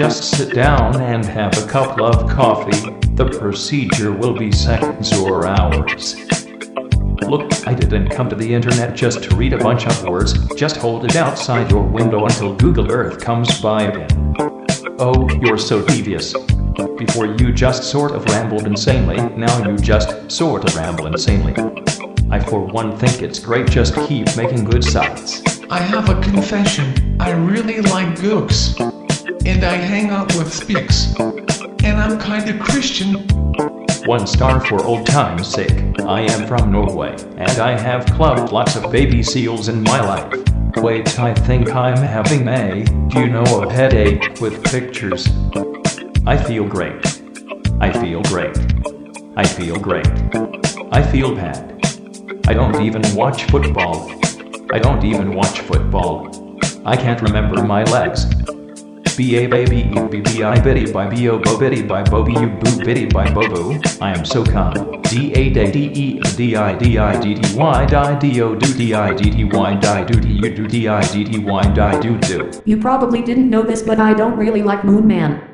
just sit down and have a cup of coffee, the procedure will be seconds or hours. Look, I didn't come to the internet just to read a bunch of words, just hold it outside your window until Google Earth comes by again. Oh, you're so devious. Before you just sort of rambled insanely, now you just sort of ramble insanely. I for one think it's great, just keep making good sites. I have a confession. I really like gooks. And I hang out with speaks. And I'm kinda Christian. 1 star for old time's sake. I am from Norway, and I have clubbed lots of baby seals in my life. Wait, I think I'm having a headache with pictures. I feel great. I feel great. I feel great. I feel bad. I don't even watch football. I don't even watch football. I can't remember my legs. B-A baby E-B-B-I bitty by B-O bo bitty by bo-B you boo bitty by bo-boo. I am so calm. D-A-D-E-D-I-D-I-D-D-Y-D-I-D-D-Y-D-I-D-D-Y-D-I-do-D-Y-D-I-do-do. You probably didn't know this, but I don't really like Moon Man.